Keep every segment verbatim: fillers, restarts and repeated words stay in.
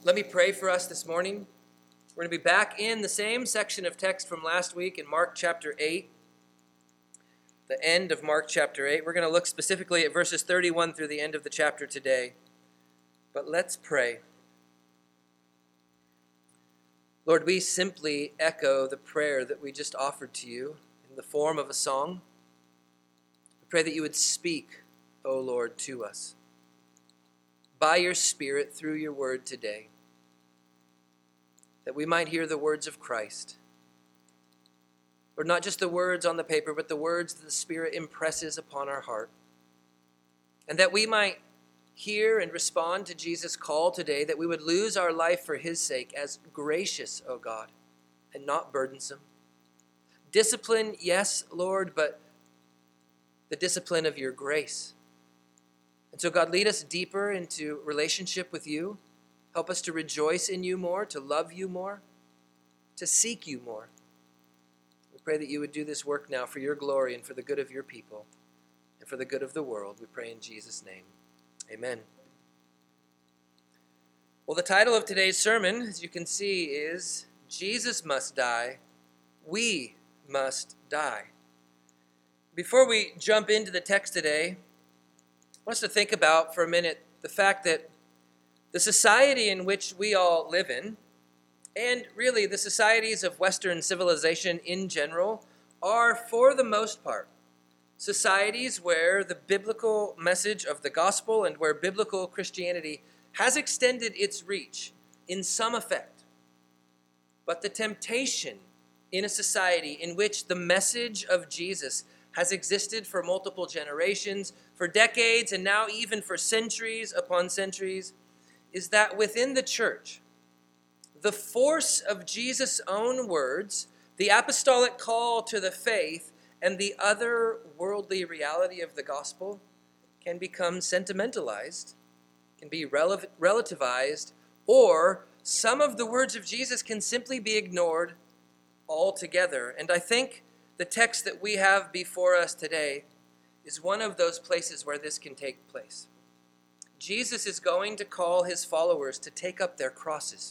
Let me pray for us this morning. We're going to be back in the same section of text from last week in Mark chapter eight, the end of Mark chapter eight. We're going to look specifically at verses thirty-one through the end of the chapter today. But let's pray. Lord, we simply echo the prayer that we just offered to you in the form of a song. We pray that you would speak, O Lord, to us by your Spirit through your word today, that we might hear the words of Christ. Lord, not just the words on the paper, but the words that the Spirit impresses upon our heart. And that we might hear and respond to Jesus' call today, that we would lose our life for his sake as gracious, O God, and not burdensome. Discipline, yes, Lord, but the discipline of your grace. And so, God, lead us deeper into relationship with you. Help us to rejoice in you more, to love you more, to seek you more. We pray that you would do this work now for your glory and for the good of your people and for the good of the world. We pray in Jesus' name. Amen. Well, the title of today's sermon, as you can see, is Jesus Must Die, We Must Die. Before we jump into the text today, I want us to think about for a minute the fact that the society in which we all live in, and really the societies of Western civilization in general, are, for the most part, societies where the biblical message of the gospel and where biblical Christianity has extended its reach in some effect. But the temptation in a society in which the message of Jesus has existed for multiple generations, for decades, and now even for centuries upon centuries, is that within the church, the force of Jesus' own words, the apostolic call to the faith, and the otherworldly reality of the gospel can become sentimentalized, can be rel- relativized, or some of the words of Jesus can simply be ignored altogether. And I think the text that we have before us today is one of those places where this can take place. Jesus is going to call his followers to take up their crosses,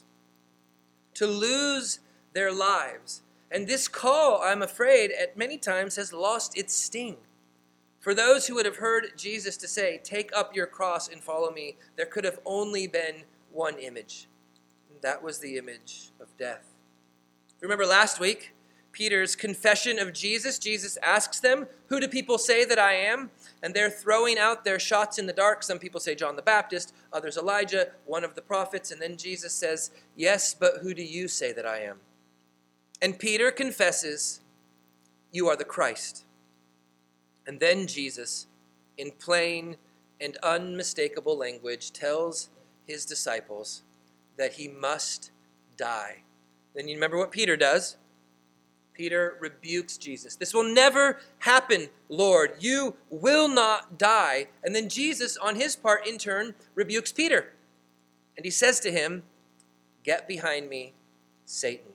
to lose their lives. And this call, I'm afraid, at many times has lost its sting. For those who would have heard Jesus to say, "Take up your cross and follow me," there could have only been one image. And that was the image of death. Remember last week, Peter's confession of Jesus. Jesus asks them, "Who do people say that I am?" And they're throwing out their shots in the dark. Some people say John the Baptist, others Elijah, one of the prophets. And then Jesus says, "Yes, but who do you say that I am?" And Peter confesses, "You are the Christ." And then Jesus, in plain and unmistakable language, tells his disciples that he must die. Then you remember what Peter does. Peter rebukes Jesus. "This will never happen, Lord. You will not die." And then Jesus, on his part, in turn, rebukes Peter. And he says to him, "Get behind me, Satan."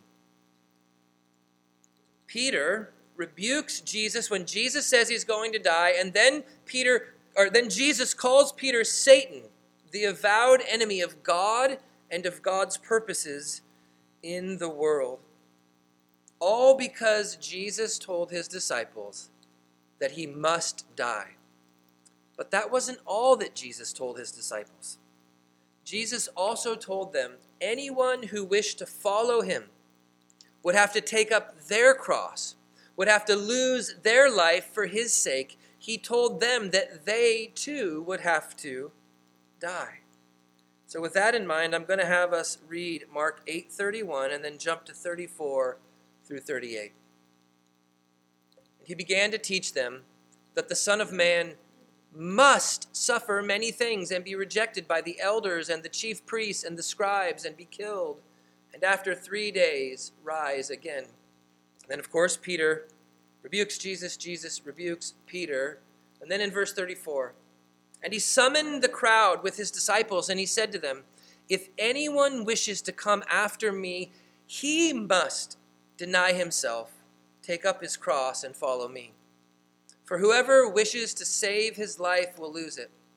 Peter rebukes Jesus when Jesus says he's going to die, and then Peter, or then Jesus calls Peter Satan, the avowed enemy of God and of God's purposes in the world. All because Jesus told his disciples that he must die. But that wasn't all that Jesus told his disciples. Jesus also told them anyone who wished to follow him would have to take up their cross, would have to lose their life for his sake. He told them that they too would have to die. So with that in mind, I'm going to have us read Mark eight thirty-one and then jump to thirty-four through thirty-eight. And he began to teach them that the Son of Man must suffer many things and be rejected by the elders and the chief priests and the scribes and be killed, and after three days rise again. And then, of course, Peter rebukes Jesus. Jesus rebukes Peter. And then in verse thirty-four, "And he summoned the crowd with his disciples, and he said to them, 'If anyone wishes to come after me, he must deny himself, take up his cross, and follow me. For whoever wishes to save his life will lose it.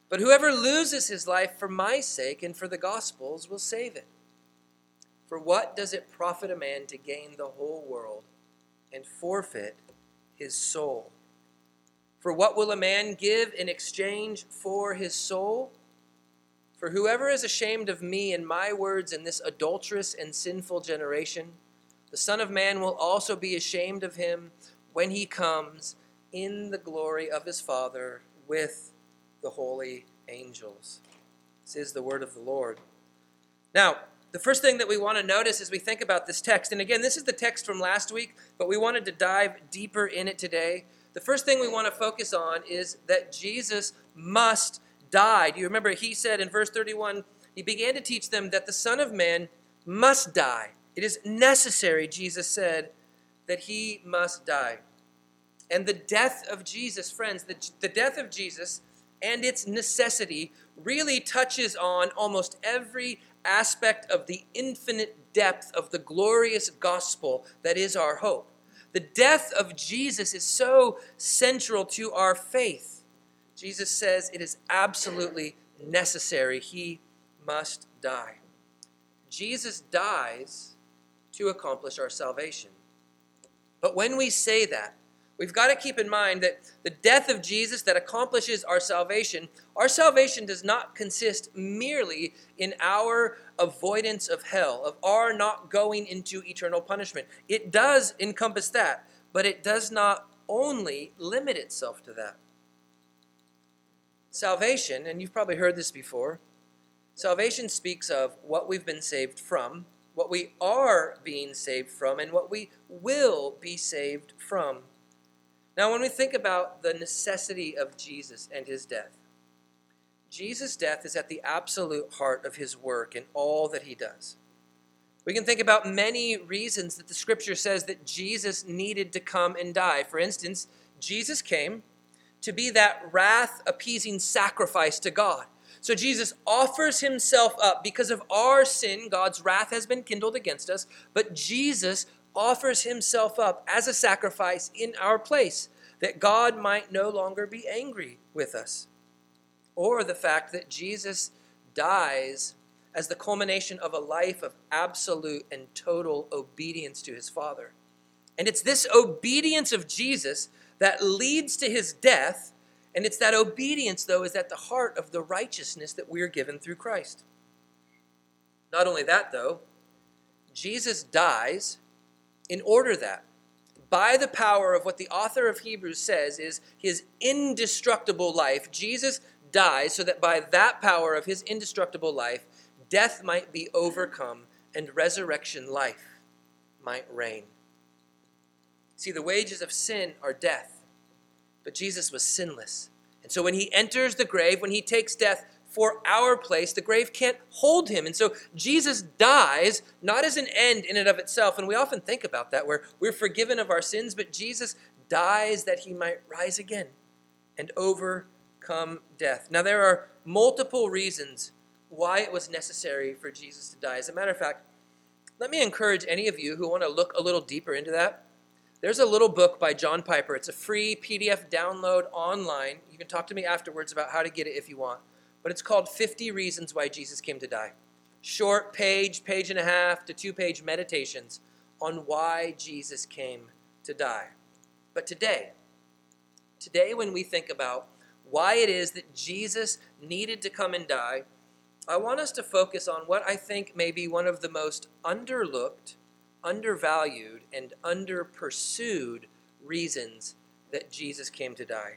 But whoever loses his life for my sake and for the gospel's will save it. For what does it profit a man to gain the whole world and forfeit his soul? For what will a man give in exchange for his soul? For whoever is ashamed of me and my words in this adulterous and sinful generation, the Son of Man will also be ashamed of him when he comes in the glory of his Father with the holy angels. This is the word of the Lord. Now, the first thing that we want to notice as we think about this text, and again, this is the text from last week, but we wanted to dive deeper in it today. The first thing we want to focus on is that Jesus must die. Do you remember he said in verse thirty-one, he began to teach them that the Son of Man must die. It is necessary, Jesus said, that he must die. And the death of Jesus, friends, the, the death of Jesus and its necessity really touches on almost every aspect of the infinite depth of the glorious gospel that is our hope. The death of Jesus is so central to our faith. Jesus says it is absolutely necessary. He must die. Jesus dies to accomplish our salvation. But when we say that, we've got to keep in mind that the death of Jesus that accomplishes our salvation, our salvation does not consist merely in our avoidance of hell, of our not going into eternal punishment. It does encompass that, but it does not only limit itself to that. Salvation, and you've probably heard this before, salvation speaks of what we've been saved from, what we are being saved from, and what we will be saved from. Now, when we think about the necessity of Jesus and his death, Jesus' death is at the absolute heart of his work and all that he does. We can think about many reasons that the scripture says that Jesus needed to come and die. For instance, Jesus came to be that wrath-appeasing sacrifice to God. So Jesus offers himself up because of our sin. God's wrath has been kindled against us, but Jesus offers himself up as a sacrifice in our place, that God might no longer be angry with us. Or the fact that Jesus dies as the culmination of a life of absolute and total obedience to his Father. And it's this obedience of Jesus that leads to his death, and it's that obedience, though, is at the heart of the righteousness that we are given through Christ. Not only that, though, Jesus dies in order that, by the power of what the author of Hebrews says is his indestructible life, Jesus dies so that by that power of his indestructible life, death might be overcome and resurrection life might reign. See, the wages of sin are death. But Jesus was sinless. And so when he enters the grave, when he takes death for our place, the grave can't hold him. And so Jesus dies not as an end in and of itself. And we often think about that, where we're forgiven of our sins, but Jesus dies that he might rise again and overcome death. Now, there are multiple reasons why it was necessary for Jesus to die. As a matter of fact, let me encourage any of you who want to look a little deeper into that. There's a little book by John Piper. It's a free P D F download online. You can talk to me afterwards about how to get it if you want. But it's called fifty Reasons Why Jesus Came to Die. Short page, page and a half to two-page meditations on why Jesus came to die. But today, today when we think about why it is that Jesus needed to come and die, I want us to focus on what I think may be one of the most underlooked, undervalued, and under-pursued reasons that Jesus came to die.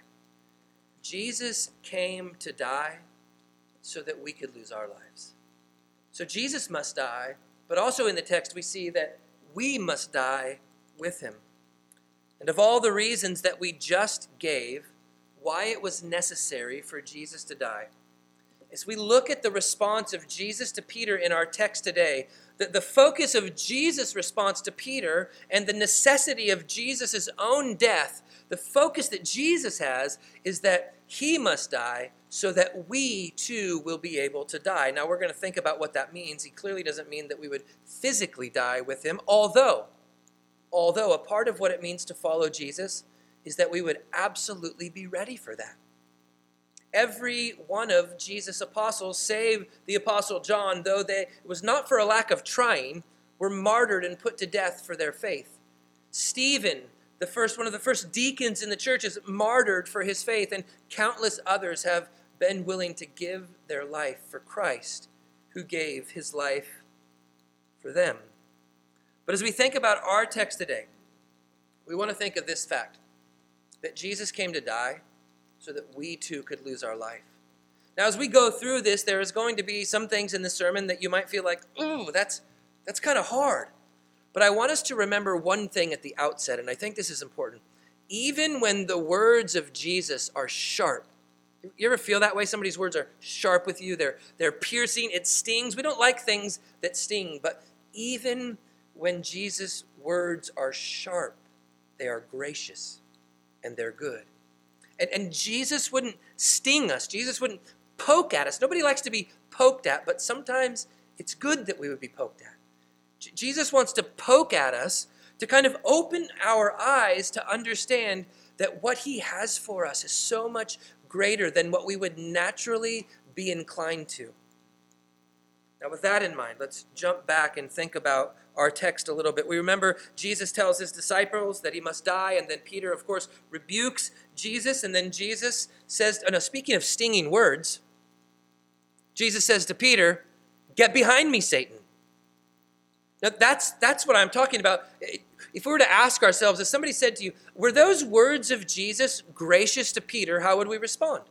Jesus came to die so that we could lose our lives. So Jesus must die, but also in the text we see that we must die with him. And of all the reasons that we just gave, why it was necessary for Jesus to die, as we look at the response of Jesus to Peter in our text today, the, the focus of Jesus' response to Peter and the necessity of Jesus' own death, the focus that Jesus has is that he must die so that we too will be able to die. Now we're going to think about what that means. He clearly doesn't mean that we would physically die with him, although, although a part of what it means to follow Jesus is that we would absolutely be ready for that. every one of Jesus' apostles, save the apostle John, though they, it was not for a lack of trying, were martyred and put to death for their faith. Stephen, the first one of the first deacons in the church, is martyred for his faith, and countless others have been willing to give their life for Christ, who gave his life for them. But as we think about our text today, we want to think of this fact, that Jesus came to die so that we too could lose our life. Now, as we go through this, there is going to be some things in the sermon that you might feel like, ooh, that's, that's kind of hard. But I want us to remember one thing at the outset, and I think this is important. Even when the words of Jesus are sharp, you ever feel that way? Somebody's words are sharp with you. They're, they're piercing. It stings. We don't like things that sting, but even when Jesus' words are sharp, they are gracious and they're good. And, and Jesus wouldn't sting us. Jesus wouldn't poke at us. Nobody likes to be poked at, but sometimes it's good that we would be poked at. J- Jesus wants to poke at us to kind of open our eyes to understand that what he has for us is so much greater than what we would naturally be inclined to. Now, with that in mind, let's jump back and think about our text a little bit. We remember Jesus tells his disciples that he must die, and then Peter, of course, rebukes Jesus, and then Jesus says, oh no, speaking of stinging words, Jesus says to Peter, "Get behind me, Satan." Now, that's, that's what I'm talking about. If we were to ask ourselves, if somebody said to you, were those words of Jesus gracious to Peter, how would we respond?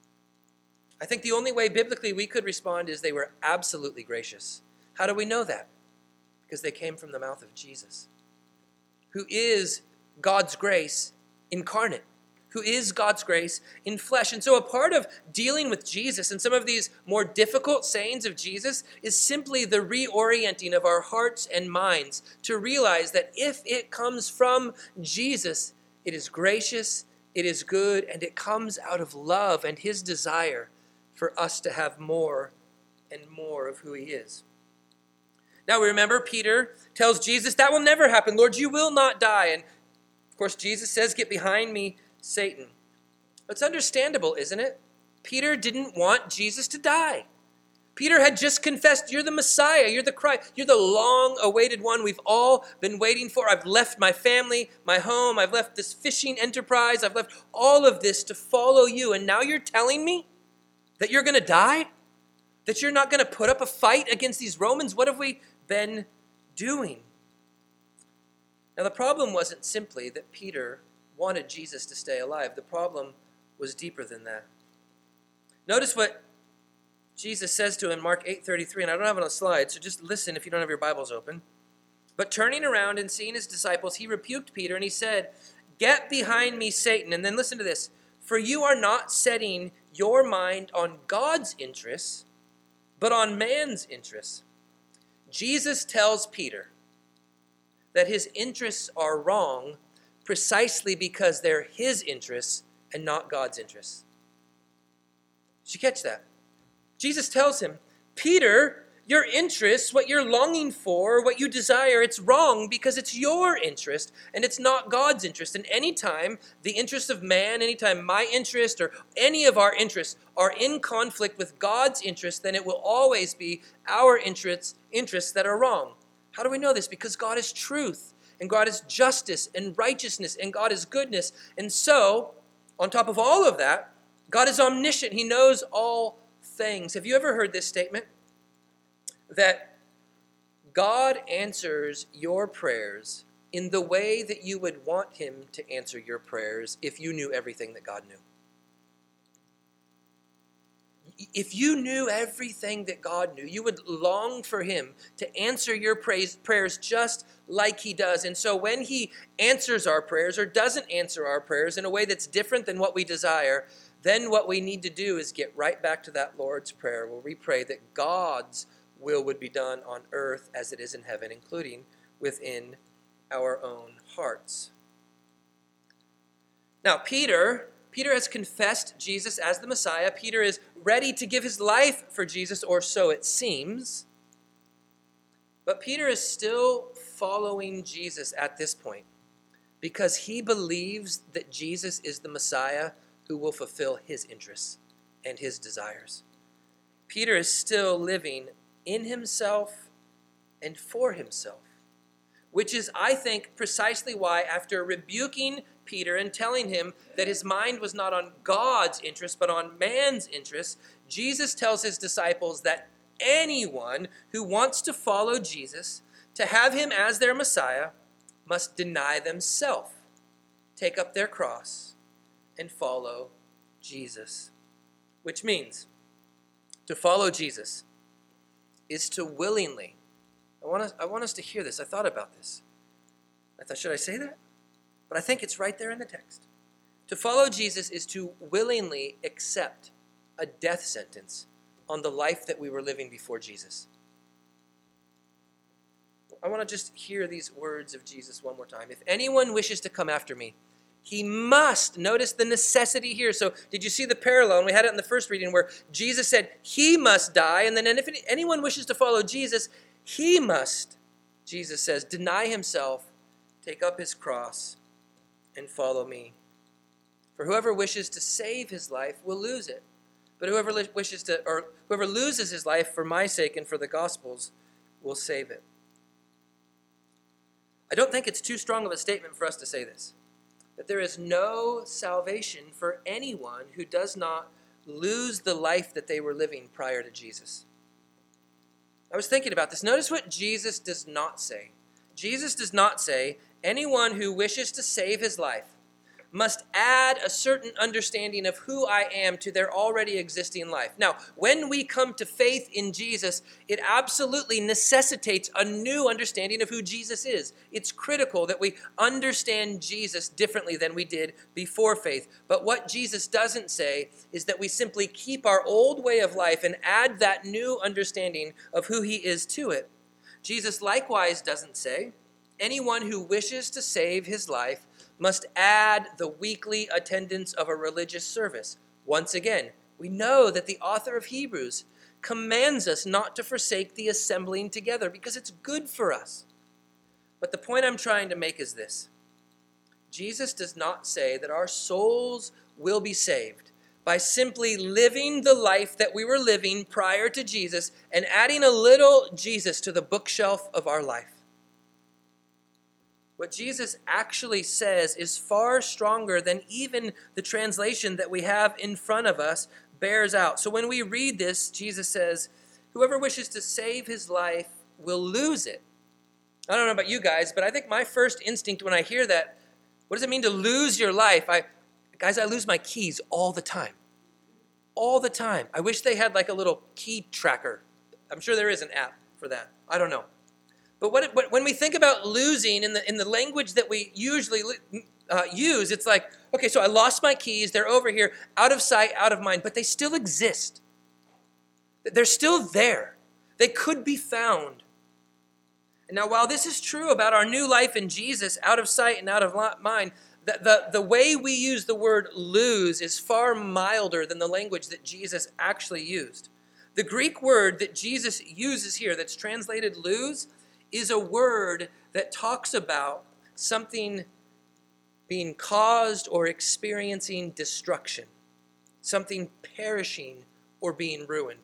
I think the only way biblically we could respond is they were absolutely gracious. How do we know that? Because they came from the mouth of Jesus, who is God's grace incarnate, who is God's grace in flesh. And so a part of dealing with Jesus and some of these more difficult sayings of Jesus is simply the reorienting of our hearts and minds to realize that if it comes from Jesus, it is gracious, it is good, and it comes out of love and his desire for us to have more and more of who he is. Now we remember Peter tells Jesus, that will never happen. Lord, you will not die. And of course, Jesus says, get behind me, Satan. It's understandable, isn't it? Peter didn't want Jesus to die. Peter had just confessed, you're the Messiah, you're the Christ, you're the long-awaited one we've all been waiting for. I've left my family, my home, I've left this fishing enterprise, I've left all of this to follow you, and now you're telling me that you're going to die? That you're not going to put up a fight against these Romans? What have we been doing? Now, the problem wasn't simply that Peter wanted Jesus to stay alive. The problem was deeper than that. Notice what Jesus says to him in Mark eight thirty-three, and I don't have it on a slide, so just listen if you don't have your Bibles open. But turning around and seeing his disciples, he rebuked Peter, and he said, "Get behind me, Satan." And then listen to this. "For you are not setting your mind on God's interests, but on man's interests." Jesus tells Peter that his interests are wrong precisely because they're his interests and not God's interests. Did you catch that? Jesus tells him, Peter, your interests, what you're longing for, what you desire, it's wrong because it's your interest and it's not God's interest. And anytime the interest of man, anytime my interest or any of our interests are in conflict with God's interest, then it will always be our interests, interests that are wrong. How do we know this? Because God is truth, and God is justice and righteousness, and God is goodness. And so, on top of all of that, God is omniscient. He knows all things. Have you ever heard this statement? That God answers your prayers in the way that you would want him to answer your prayers if you knew everything that God knew. If you knew everything that God knew, you would long for him to answer your praise, prayers just like he does. And so when he answers our prayers or doesn't answer our prayers in a way that's different than what we desire, then what we need to do is get right back to that Lord's Prayer where we pray that God's will would be done on earth as it is in heaven, including within our own hearts. Now, Peter... Peter has confessed Jesus as the Messiah. Peter is ready to give his life for Jesus, or so it seems. But Peter is still following Jesus at this point because he believes that Jesus is the Messiah who will fulfill his interests and his desires. Peter is still living in himself and for himself, which is, I think, precisely why, after rebuking Peter and telling him that his mind was not on God's interest but on man's interest, Jesus tells his disciples that anyone who wants to follow Jesus, to have him as their Messiah, must deny themselves, take up their cross, and follow Jesus. Which means to follow Jesus is to willingly, I want us, I want us to hear this. I thought about this. I thought, should I say that? But I think it's right there in the text. To follow Jesus is to willingly accept a death sentence on the life that we were living before Jesus. I want to just hear these words of Jesus one more time. If anyone wishes to come after me, he must. Notice the necessity here. So did you see the parallel? And we had it in the first reading where Jesus said he must die. And then if anyone wishes to follow Jesus, he must, Jesus says, deny himself, take up his cross, and follow me. For whoever wishes to save his life will lose it. But whoever wishes to, or whoever loses his life for my sake and for the gospel's will save it. I don't think it's too strong of a statement for us to say this, that there is no salvation for anyone who does not lose the life that they were living prior to Jesus. I was thinking about this. Notice what Jesus does not say. Jesus does not say, anyone who wishes to save his life must add a certain understanding of who I am to their already existing life. Now, when we come to faith in Jesus, it absolutely necessitates a new understanding of who Jesus is. It's critical that we understand Jesus differently than we did before faith. But what Jesus doesn't say is that we simply keep our old way of life and add that new understanding of who he is to it. Jesus likewise doesn't say, anyone who wishes to save his life must add the weekly attendance of a religious service. Once again, we know that the author of Hebrews commands us not to forsake the assembling together because it's good for us. But the point I'm trying to make is this. Jesus does not say that our souls will be saved by simply living the life that we were living prior to Jesus and adding a little Jesus to the bookshelf of our life. What Jesus actually says is far stronger than even the translation that we have in front of us bears out. So when we read this, Jesus says, whoever wishes to save his life will lose it. I don't know about you guys, but I think my first instinct when I hear that, what does it mean to lose your life? I, guys, I lose my keys all the time. All the time. I wish they had like a little key tracker. I'm sure there is an app for that. I don't know. But what, what, when we think about losing in the in the language that we usually uh, use, it's like, okay, so I lost my keys. They're over here, out of sight, out of mind, but they still exist. They're still there. They could be found. And now, while this is true about our new life in Jesus, out of sight and out of mind, the, the, the way we use the word lose is far milder than the language that Jesus actually used. The Greek word that Jesus uses here that's translated lose is a word that talks about something being caused or experiencing destruction, something perishing or being ruined.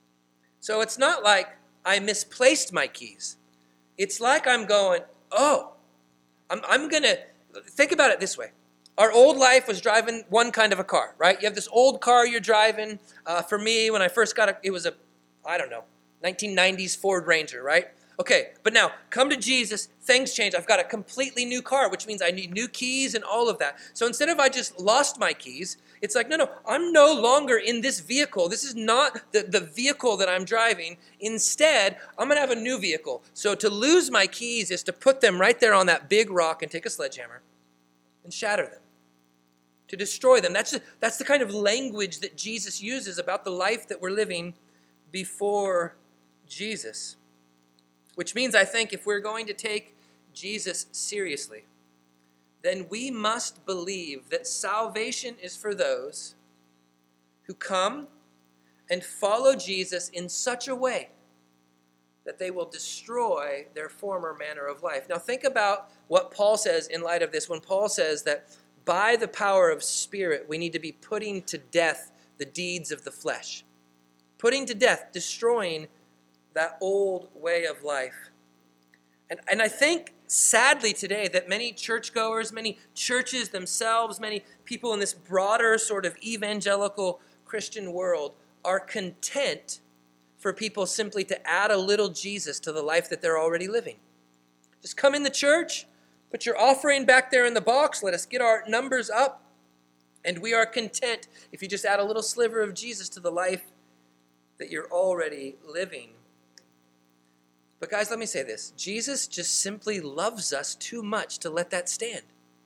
So it's not like I misplaced my keys. It's like I'm going, oh, I'm, I'm going to, think about it this way. Our old life was driving one kind of a car, right? You have this old car you're driving. Uh, for me, when I first got it, it was a, I don't know, nineteen nineties Ford Ranger, right? Okay, but now, come to Jesus, things change. I've got a completely new car, which means I need new keys and all of that. So instead of I just lost my keys, it's like, no, no, I'm no longer in this vehicle. This is not the, the vehicle that I'm driving. Instead, I'm going to have a new vehicle. So to lose my keys is to put them right there on that big rock and take a sledgehammer and shatter them, to destroy them. That's, that's the kind of language that Jesus uses about the life that we're living before Jesus. Which means, I think, if we're going to take Jesus seriously, then we must believe that salvation is for those who come and follow Jesus in such a way that they will destroy their former manner of life. Now think about what Paul says in light of this, when Paul says that by the power of Spirit, we need to be putting to death the deeds of the flesh. Putting to death, destroying that old way of life. And, and I think, sadly today, that many churchgoers, many churches themselves, many people in this broader sort of evangelical Christian world are content for people simply to add a little Jesus to the life that they're already living. Just come in the church, put your offering back there in the box, let us get our numbers up, and we are content if you just add a little sliver of Jesus to the life that you're already living. But guys, let me say this. Jesus just simply loves us too much to let that stand.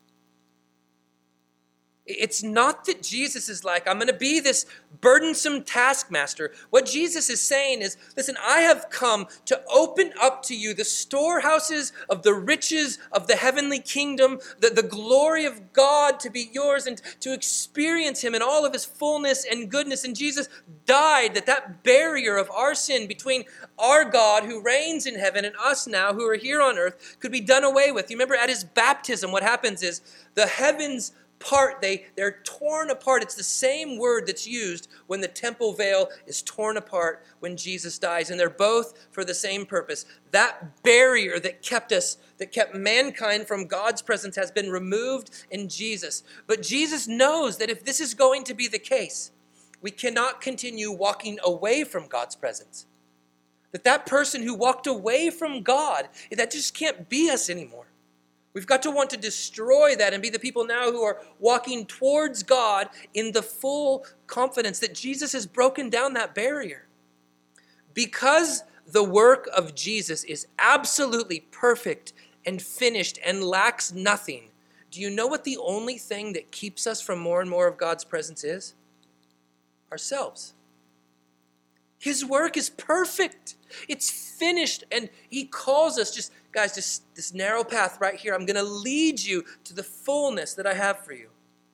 It's not that Jesus is like, I'm going to be this burdensome taskmaster. What Jesus is saying is, listen, I have come to open up to you the storehouses of the riches of the heavenly kingdom, the, the glory of God to be yours and to experience him in all of his fullness and goodness. And Jesus died that that barrier of our sin between our God who reigns in heaven and us now who are here on earth could be done away with. You remember at his baptism, what happens is the heavens part, they, they're torn apart. It's the same word that's used when the temple veil is torn apart when Jesus dies. And they're both for the same purpose. That barrier that kept us, that kept mankind from God's presence has been removed in Jesus. But Jesus knows that if this is going to be the case, we cannot continue walking away from God's presence. That that person who walked away from God, that just can't be us anymore. We've got to want to destroy that and be the people now who are walking towards God in the full confidence that Jesus has broken down that barrier. Because the work of Jesus is absolutely perfect and finished and lacks nothing, do you know what the only thing that keeps us from more and more of God's presence is? Ourselves. His work is perfect. It's finished, and he calls us, just guys, just this narrow path right here. I'm going to lead you to the fullness that I have for you.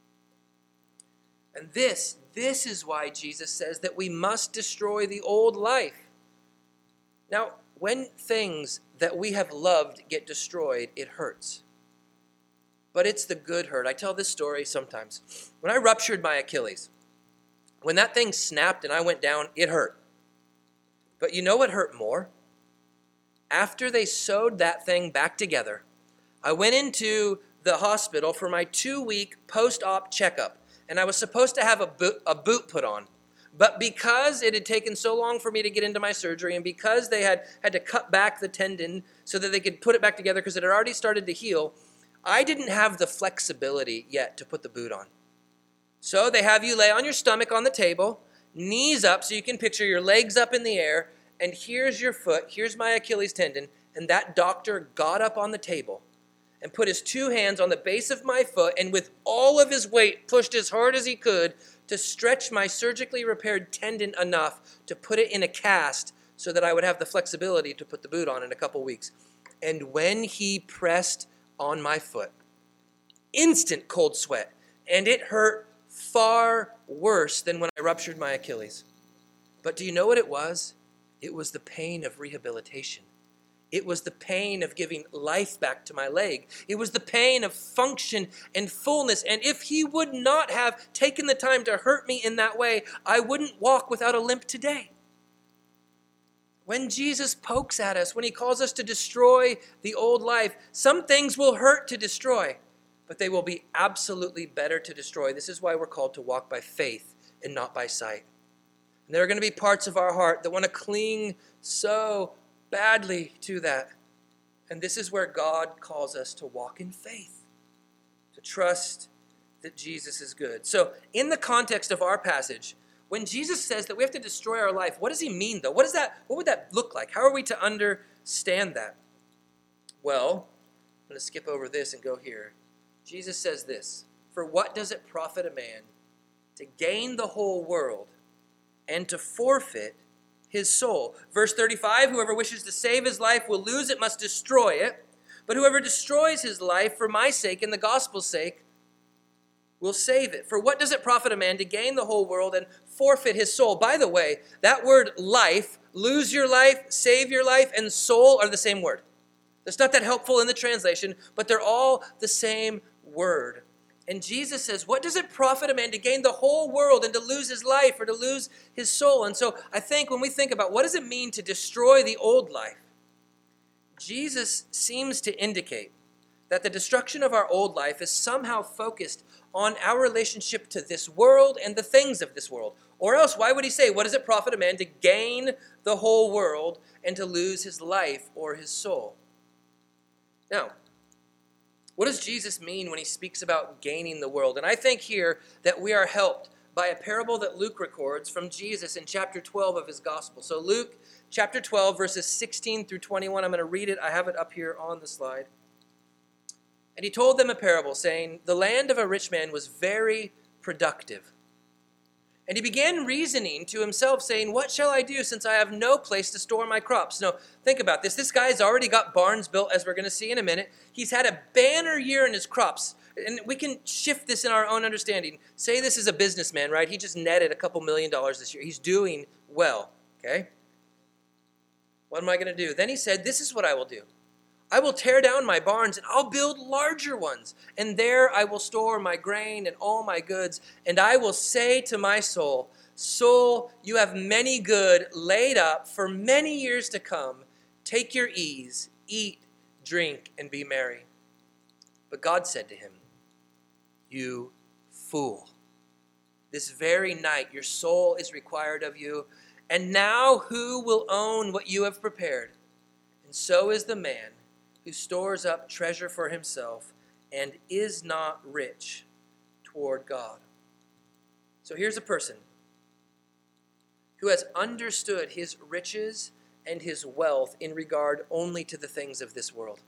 And this, this is why Jesus says that we must destroy the old life. Now, when things that we have loved get destroyed, it hurts. But it's the good hurt. I tell this story sometimes. When I ruptured my Achilles, when that thing snapped and I went down, it hurt. But you know what hurt more? After they sewed that thing back together, I went into the hospital for my two-week post-op checkup, and I was supposed to have a boot, a boot put on. But because it had taken so long for me to get into my surgery, and because they had had to cut back the tendon so that they could put it back together because it had already started to heal, I didn't have the flexibility yet to put the boot on. So they have you lay on your stomach on the table, knees up so you can picture your legs up in the air, and here's your foot, here's my Achilles tendon, and that doctor got up on the table and put his two hands on the base of my foot and with all of his weight pushed as hard as he could to stretch my surgically repaired tendon enough to put it in a cast so that I would have the flexibility to put the boot on in a couple weeks. And when he pressed on my foot, instant cold sweat, and it hurt far worse than when I ruptured my Achilles. But do you know what it was? It was the pain of rehabilitation. It was the pain of giving life back to my leg. It was the pain of function and fullness. And if he would not have taken the time to hurt me in that way, I wouldn't walk without a limp today. When Jesus pokes at us, when he calls us to destroy the old life, some things will hurt to destroy, but they will be absolutely better to destroy. This is why we're called to walk by faith and not by sight. And there are going to be parts of our heart that want to cling so badly to that. And this is where God calls us to walk in faith, to trust that Jesus is good. So in the context of our passage, when Jesus says that we have to destroy our life, what does he mean though? What is that? What would that look like? How are we to understand that? Well, I'm going to skip over this and go here. Jesus says this, "For what does it profit a man to gain the whole world and to forfeit his soul?" Verse thirty-five, "Whoever wishes to save his life will lose it, must destroy it. But whoever destroys his life for my sake and the gospel's sake will save it. For what does it profit a man to gain the whole world and forfeit his soul?" By the way, that word life, lose your life, save your life, and soul are the same word. It's not that helpful in the translation, but they're all the same word. And Jesus says, what does it profit a man to gain the whole world and to lose his life or to lose his soul? And so I think when we think about what does it mean to destroy the old life, Jesus seems to indicate that the destruction of our old life is somehow focused on our relationship to this world and the things of this world. Or else, why would he say, what does it profit a man to gain the whole world and to lose his life or his soul? Now, what does Jesus mean when he speaks about gaining the world? And I think here that we are helped by a parable that Luke records from Jesus in chapter twelve of his gospel. So Luke chapter twelve, verses sixteen through twenty-one, I'm going to read it. I have it up here on the slide. And he told them a parable, saying, the land of a rich man was very productive. And he began reasoning to himself, saying, what shall I do, since I have no place to store my crops? Now, think about this. This guy's already got barns built, as we're going to see in a minute. He's had a banner year in his crops. And we can shift this in our own understanding. Say this is a businessman, right? He just netted a couple million dollars this year. He's doing well, okay? What am I going to do? Then he said, this is what I will do. I will tear down my barns, and I'll build larger ones. And there I will store my grain and all my goods. And I will say to my soul, soul, you have many good laid up for many years to come. Take your ease, eat, drink, and be merry. But God said to him, you fool. This very night your soul is required of you. And now who will own what you have prepared? And so is the man who stores up treasure for himself and is not rich toward God. So here's a person who has understood his riches and his wealth in regard only to the things of this world.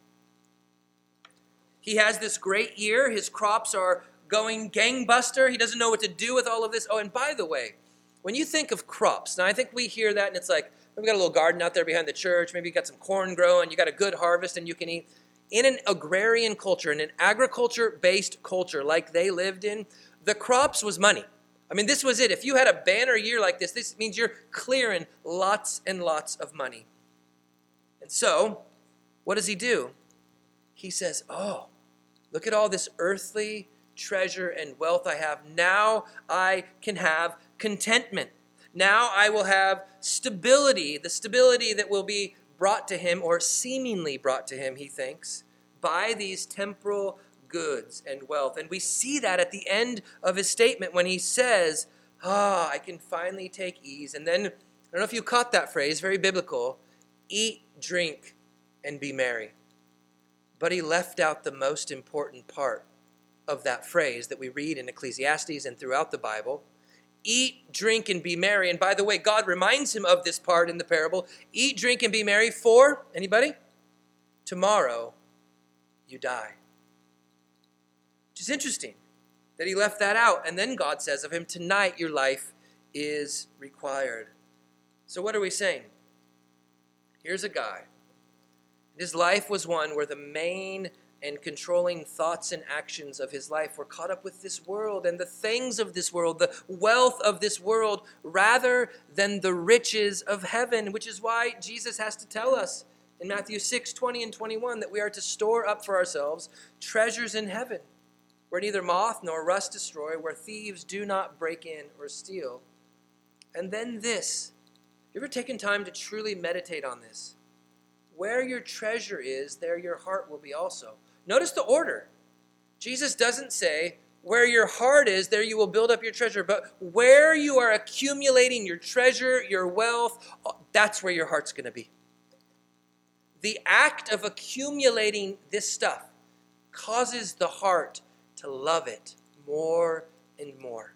He has this great year. His crops are going gangbuster. He doesn't know what to do with all of this. Oh, and by the way, when you think of crops, now I think we hear that and it's like, we've got a little garden out there behind the church. Maybe you got some corn growing. You got a good harvest and you can eat. In an agrarian culture, in an agriculture-based culture like they lived in, the crops was money. I mean, this was it. If you had a banner year like this, this means you're clearing lots and lots of money. And so, what does he do? He says, oh, look at all this earthly treasure and wealth I have. Now I can have contentment. Now I will have stability, the stability that will be brought to him, or seemingly brought to him, he thinks, by these temporal goods and wealth. And we see that at the end of his statement when he says, ah, I can finally take ease. And then, I don't know if you caught that phrase, very biblical, eat, drink, and be merry. But he left out the most important part of that phrase that we read in Ecclesiastes and throughout the Bible. Eat, drink, and be merry. And by the way, God reminds him of this part in the parable. Eat, drink, and be merry for, anybody? Tomorrow you die. Which is interesting that he left that out. And then God says of him, tonight your life is required. So what are we saying? Here's a guy. His life was one where the main and controlling thoughts and actions of his life were caught up with this world and the things of this world, the wealth of this world, rather than the riches of heaven, which is why Jesus has to tell us in Matthew six, twenty and twenty-one that we are to store up for ourselves treasures in heaven, where neither moth nor rust destroy, where thieves do not break in or steal. And then this, you ever taken time to truly meditate on this? Where your treasure is, there your heart will be also. Notice the order. Jesus doesn't say, where your heart is, there you will build up your treasure. But where you are accumulating your treasure, your wealth, that's where your heart's going to be. The act of accumulating this stuff causes the heart to love it more and more.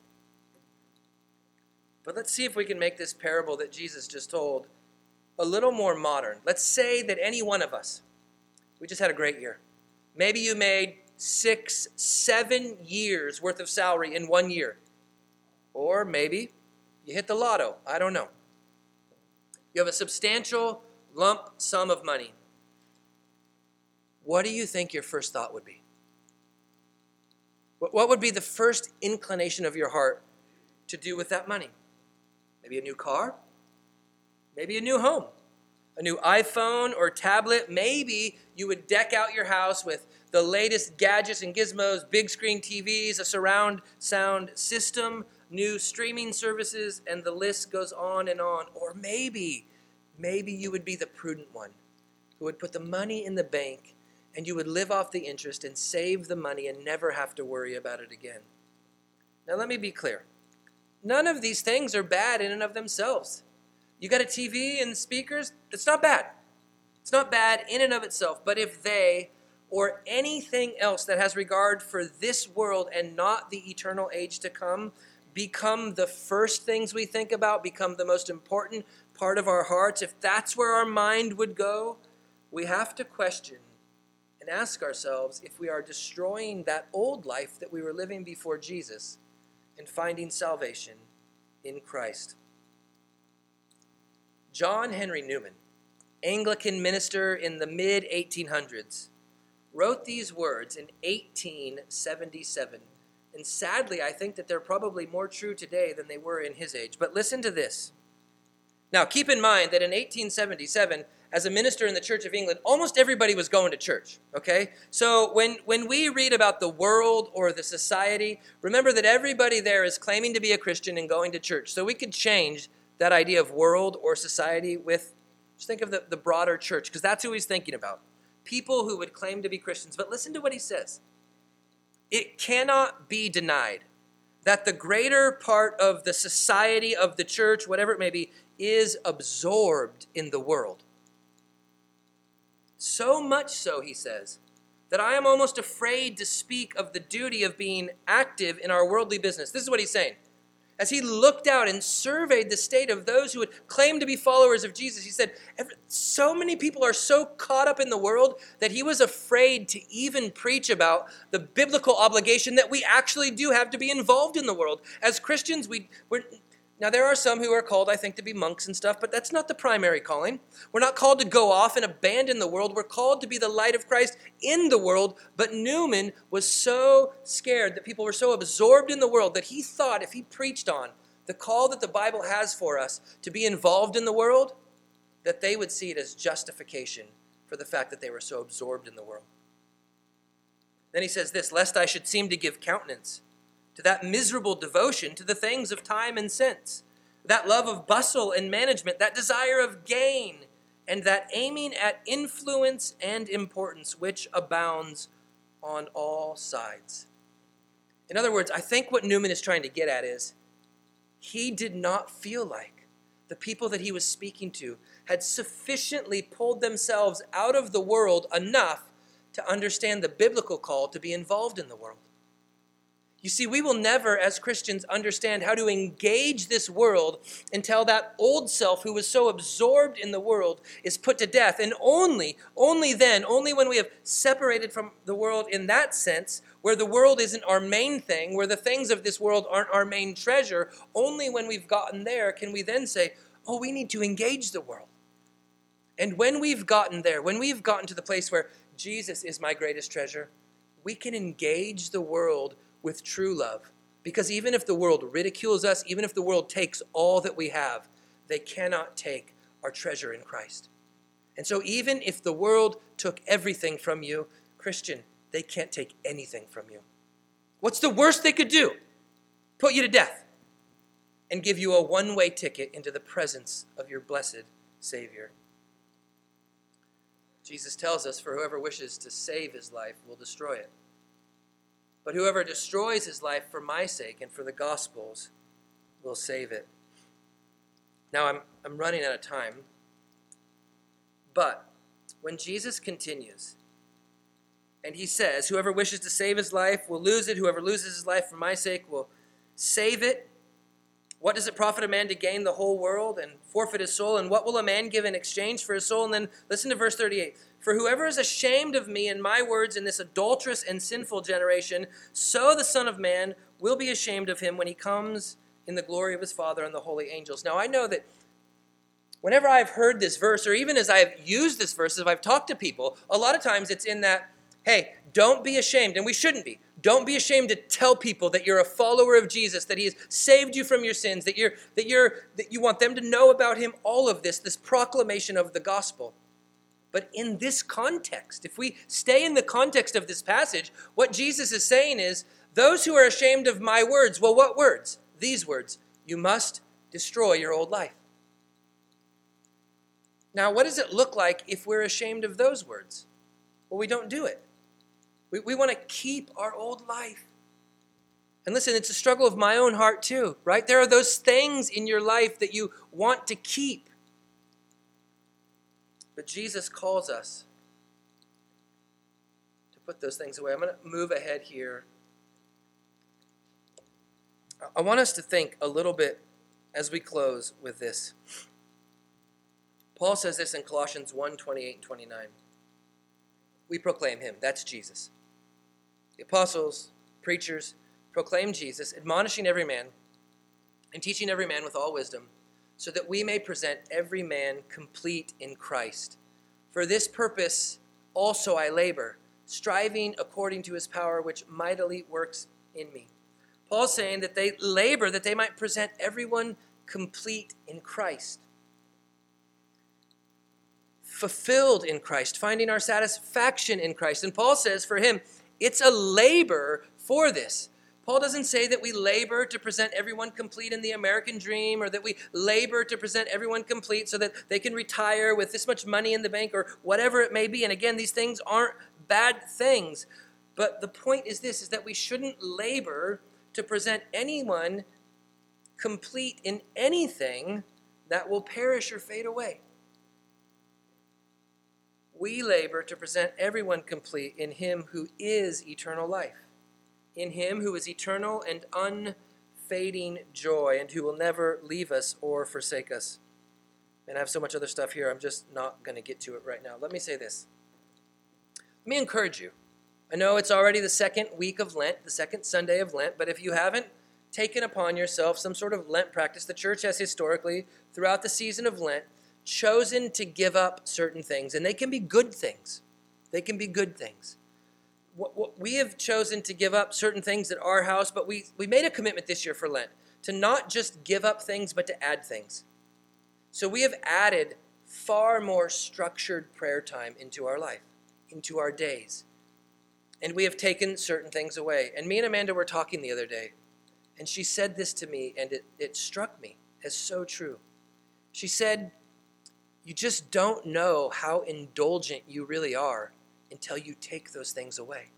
But let's see if we can make this parable that Jesus just told a little more modern. Let's say that any one of us, we just had a great year. Maybe you made six, seven years worth of salary in one year. Or maybe you hit the lotto. I don't know. You have a substantial lump sum of money. What do you think your first thought would be? What would be the first inclination of your heart to do with that money? Maybe a new car? Maybe a new home, a new iPhone or tablet. Maybe you would deck out your house with the latest gadgets and gizmos, big screen T Vs, a surround sound system, new streaming services, and the list goes on and on. Or maybe, maybe you would be the prudent one who would put the money in the bank and you would live off the interest and save the money and never have to worry about it again. Now let me be clear. None of these things are bad in and of themselves. You got a T V and speakers, it's not bad. It's not bad in and of itself, but if they or anything else that has regard for this world and not the eternal age to come become the first things we think about, become the most important part of our hearts, if that's where our mind would go, we have to question and ask ourselves if we are destroying that old life that we were living before Jesus and finding salvation in Christ. John Henry Newman, Anglican minister in the mid eighteen hundreds, wrote these words in eighteen seventy-seven. And sadly, I think that they're probably more true today than they were in his age. But listen to this. Now, keep in mind that in eighteen seventy-seven, as a minister in the Church of England, almost everybody was going to church, okay? So when, when we read about the world or the society, remember that everybody there is claiming to be a Christian and going to church. So we could change that idea of world or society with, just think of the, the broader church, because that's who he's thinking about. People who would claim to be Christians. But listen to what he says. It cannot be denied that the greater part of the society of the church, whatever it may be, is absorbed in the world. So much so, he says, that I am almost afraid to speak of the duty of being active in our worldly business. This is what he's saying. As he looked out and surveyed the state of those who would claim to be followers of Jesus, he said, so many people are so caught up in the world that he was afraid to even preach about the biblical obligation that we actually do have to be involved in the world. As Christians, we, we're... Now, there are some who are called, I think, to be monks and stuff, but that's not the primary calling. We're not called to go off and abandon the world. We're called to be the light of Christ in the world. But Newman was so scared that people were so absorbed in the world that he thought if he preached on the call that the Bible has for us to be involved in the world, that they would see it as justification for the fact that they were so absorbed in the world. Then he says this, lest I should seem to give countenance to that miserable devotion to the things of time and sense, that love of bustle and management, that desire of gain, and that aiming at influence and importance which abounds on all sides. In other words, I think what Newman is trying to get at is he did not feel like the people that he was speaking to had sufficiently pulled themselves out of the world enough to understand the biblical call to be involved in the world. You see, we will never, as Christians, understand how to engage this world until that old self who was so absorbed in the world is put to death. And only, only then, only when we have separated from the world in that sense, where the world isn't our main thing, where the things of this world aren't our main treasure, only when we've gotten there can we then say, oh, we need to engage the world. And when we've gotten there, when we've gotten to the place where Jesus is my greatest treasure, we can engage the world with true love. Because even if the world ridicules us, even if the world takes all that we have, they cannot take our treasure in Christ. And so even if the world took everything from you, Christian, they can't take anything from you. What's the worst they could do? Put you to death and give you a one-way ticket into the presence of your blessed Savior. Jesus tells us, for whoever wishes to save his life will destroy it. But whoever destroys his life for my sake and for the gospel's will save it. Now, I'm, I'm running out of time. But when Jesus continues, and he says, whoever wishes to save his life will lose it. Whoever loses his life for my sake will save it. What does it profit a man to gain the whole world and forfeit his soul? And what will a man give in exchange for his soul? And then listen to verse thirty-eight. For whoever is ashamed of me and my words in this adulterous and sinful generation, so the Son of Man will be ashamed of him when he comes in the glory of his Father and the holy angels. Now I know that whenever I've heard this verse, or even as I've used this verse, as I've talked to people, a lot of times it's in that, hey, don't be ashamed, and we shouldn't be. Don't be ashamed to tell people that you're a follower of Jesus, that he has saved you from your sins, that you're that you're that you want them to know about him, all of this, this proclamation of the gospel. But in this context, if we stay in the context of this passage, what Jesus is saying is, those who are ashamed of my words, well, what words? These words, you must destroy your old life. Now, what does it look like if we're ashamed of those words? Well, we don't do it. We, we want to keep our old life. And listen, it's a struggle of my own heart too, right? There are those things in your life that you want to keep. But Jesus calls us to put those things away. I'm going to move ahead here. I want us to think a little bit as we close with this. Paul says this in Colossians one, twenty-eight and twenty-nine. We proclaim him. That's Jesus. The apostles, preachers, proclaim Jesus, admonishing every man and teaching every man with all wisdom, so that we may present every man complete in Christ. For this purpose also I labor, striving according to his power, which mightily works in me. Paul's saying that they labor that they might present everyone complete in Christ. Fulfilled in Christ, finding our satisfaction in Christ. And Paul says for him, it's a labor for this. Paul doesn't say that we labor to present everyone complete in the American dream, or that we labor to present everyone complete so that they can retire with this much money in the bank, or whatever it may be. And again, these things aren't bad things. But the point is this, is that we shouldn't labor to present anyone complete in anything that will perish or fade away. We labor to present everyone complete in him who is eternal life, in him who is eternal and unfading joy, and who will never leave us or forsake us. And I have so much other stuff here, I'm just not going to get to it right now. Let me say this. Let me encourage you. I know it's already the second week of Lent, the second Sunday of Lent, but if you haven't taken upon yourself some sort of Lent practice, the church has historically, throughout the season of Lent, chosen to give up certain things, and they can be good things. They can be good things. What, what, we have chosen to give up certain things at our house, but we, we made a commitment this year for Lent to not just give up things, but to add things. So we have added far more structured prayer time into our life, into our days. And we have taken certain things away. And me and Amanda were talking the other day, and she said this to me, and it, it struck me as so true. She said, you just don't know how indulgent you really are until you take those things away.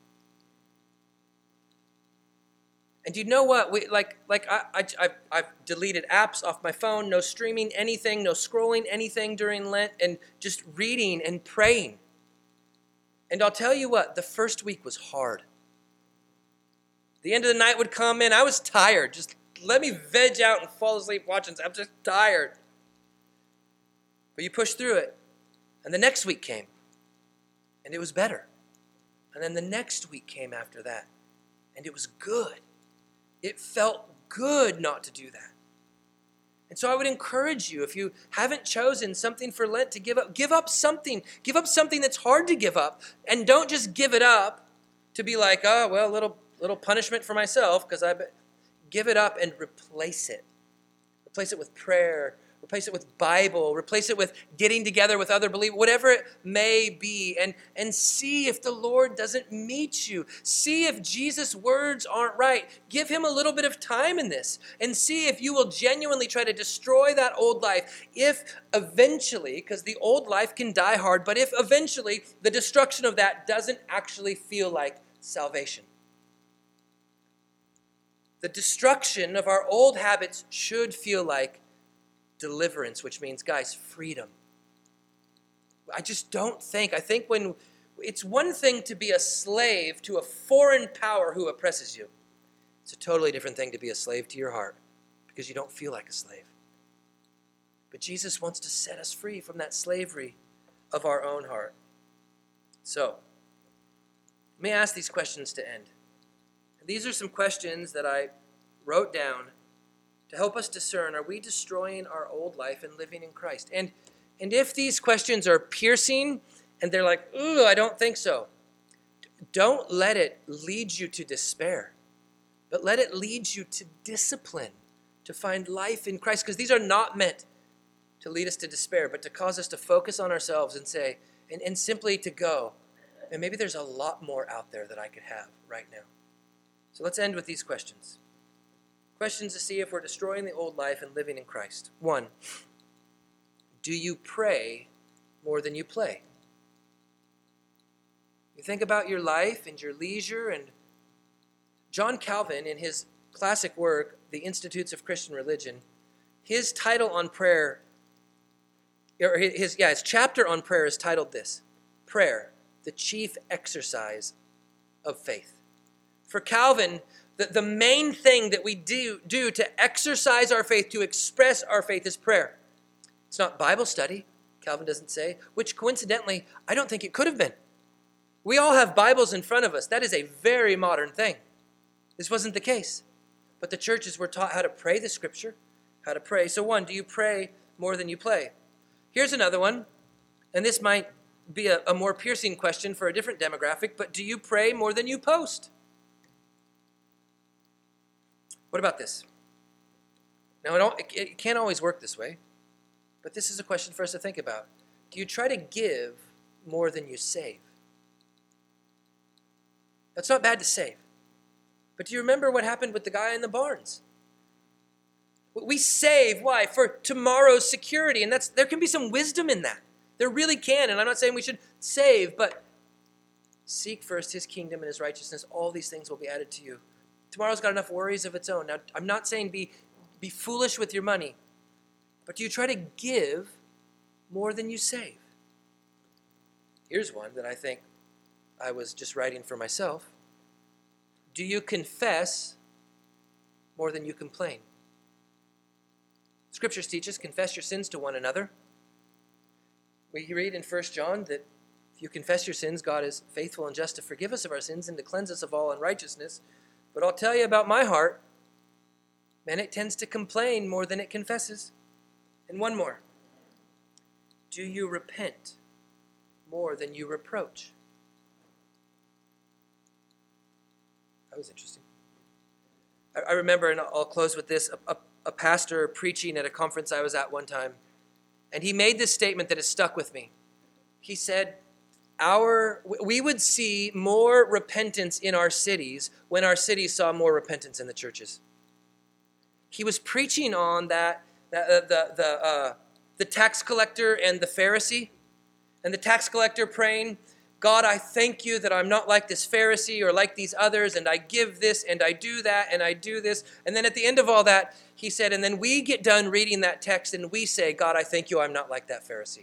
And you know what? We like like I, I I've, I've deleted apps off my phone, no streaming anything, no scrolling anything during Lent, and just reading and praying. And I'll tell you what, the first week was hard. The end of the night would come in, I was tired. Just let me veg out and fall asleep watching. I'm just tired. But you push through it. And the next week came. And it was better. And then the next week came after that. And it was good. It felt good not to do that. And so I would encourage you, if you haven't chosen something for Lent to give up, give up something. Give up something that's hard to give up. And don't just give it up to be like, oh, well, a little, little punishment for myself, because I be-. Give it up and replace it. Replace it with prayer. Replace it with Bible. Replace it with getting together with other believers, whatever it may be. And, and see if the Lord doesn't meet you. See if Jesus' words aren't right. Give him a little bit of time in this. And see if you will genuinely try to destroy that old life. If eventually, because the old life can die hard, but if eventually the destruction of that doesn't actually feel like salvation. The destruction of our old habits should feel like deliverance, which means, guys, freedom. I just don't think, I think when, it's one thing to be a slave to a foreign power who oppresses you. It's a totally different thing to be a slave to your heart because you don't feel like a slave. But Jesus wants to set us free from that slavery of our own heart. So, let me ask these questions to end. These are some questions that I wrote down to help us discern, are we destroying our old life and living in Christ? And, and if these questions are piercing and they're like, ooh, I don't think so, don't let it lead you to despair, but let it lead you to discipline, to find life in Christ, because these are not meant to lead us to despair, but to cause us to focus on ourselves and say, and, and simply to go. And maybe there's a lot more out there that I could have right now. So let's end with these questions. Questions to see if we're destroying the old life and living in Christ. One, do you pray more than you play? You think about your life and your leisure, and John Calvin, in his classic work, The Institutes of Christian Religion, his title on prayer, or his, yeah, his chapter on prayer is titled this: Prayer, the Chief Exercise of Faith. For Calvin, the, the main thing that we do, do to exercise our faith, to express our faith, is prayer. It's not Bible study, Calvin doesn't say, which coincidentally, I don't think it could have been. We all have Bibles in front of us. That is a very modern thing. This wasn't the case. But the churches were taught how to pray the scripture, how to pray. So one, do you pray more than you play? Here's another one, and this might be a, a more piercing question for a different demographic, but do you pray more than you post? What about this? Now, it, don't, it, it can't always work this way, but this is a question for us to think about. Do you try to give more than you save? That's not bad to save. But do you remember what happened with the guy in the barns? We save, why? For tomorrow's security, and that's there can be some wisdom in that. There really can, and I'm not saying we should save, but seek first his kingdom and his righteousness. All these things will be added to you. Tomorrow's got enough worries of its own. Now, I'm not saying be, be foolish with your money, but do you try to give more than you save? Here's one that I think I was just writing for myself. Do you confess more than you complain? Scriptures teach us, confess your sins to one another. We read in First John that if you confess your sins, God is faithful and just to forgive us of our sins and to cleanse us of all unrighteousness. But I'll tell you about my heart, man, it tends to complain more than it confesses. And one more. Do you repent more than you reproach? That was interesting. I, I remember, and I'll close with this, a, a, a pastor preaching at a conference I was at one time, and he made this statement that has stuck with me. He said, Our we would see more repentance in our cities when our cities saw more repentance in the churches. He was preaching on that, that uh, the, the, uh, the tax collector and the Pharisee, and the tax collector praying, God, I thank you that I'm not like this Pharisee or like these others, and I give this, and I do that, and I do this. And then at the end of all that, he said, and then we get done reading that text, and we say, God, I thank you I'm not like that Pharisee.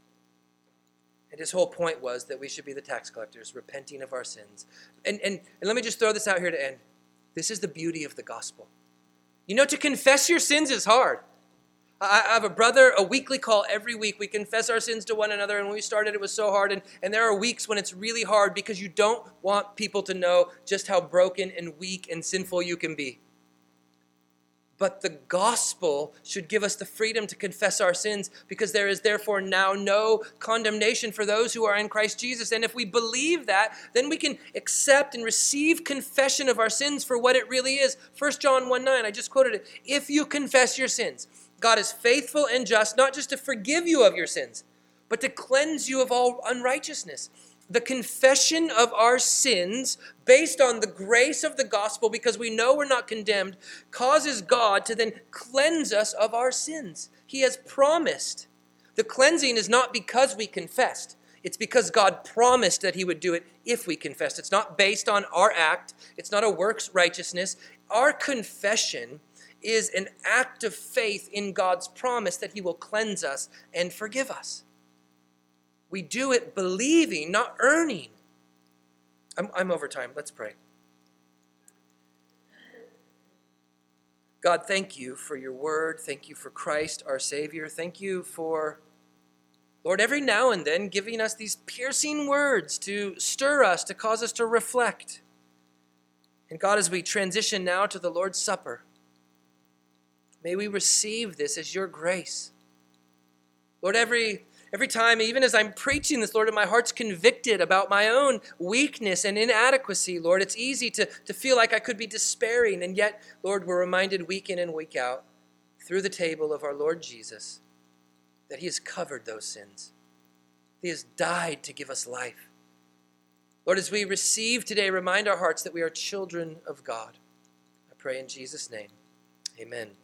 And his whole point was that we should be the tax collectors, repenting of our sins. And, and, and let me just throw this out here to end. This is the beauty of the gospel. You know, to confess your sins is hard. I have a brother, a weekly call every week. We confess our sins to one another, and when we started, it was so hard. And, and there are weeks when it's really hard because you don't want people to know just how broken and weak and sinful you can be. But the gospel should give us the freedom to confess our sins, because there is therefore now no condemnation for those who are in Christ Jesus. And if we believe that, then we can accept and receive confession of our sins for what it really is. First John one nine, I just quoted it. If you confess your sins, God is faithful and just, not just to forgive you of your sins, but to cleanse you of all unrighteousness. The confession of our sins, based on the grace of the gospel, because we know we're not condemned, causes God to then cleanse us of our sins. He has promised. The cleansing is not because we confessed. It's because God promised that he would do it if we confessed. It's not based on our act. It's not a works righteousness. Our confession is an act of faith in God's promise that he will cleanse us and forgive us. We do it believing, not earning. I'm, I'm over time. Let's pray. God, thank you for your word. Thank you for Christ, our Savior. Thank you for, Lord, every now and then giving us these piercing words to stir us, to cause us to reflect. And God, as we transition now to the Lord's Supper, may we receive this as your grace. Lord, every every time, even as I'm preaching this, Lord, and my heart's convicted about my own weakness and inadequacy, Lord, it's easy to, to feel like I could be despairing. And yet, Lord, we're reminded week in and week out through the table of our Lord Jesus that he has covered those sins, He has died to give us life. Lord, as we receive today, remind our hearts that we are children of God. I pray in Jesus' name. Amen.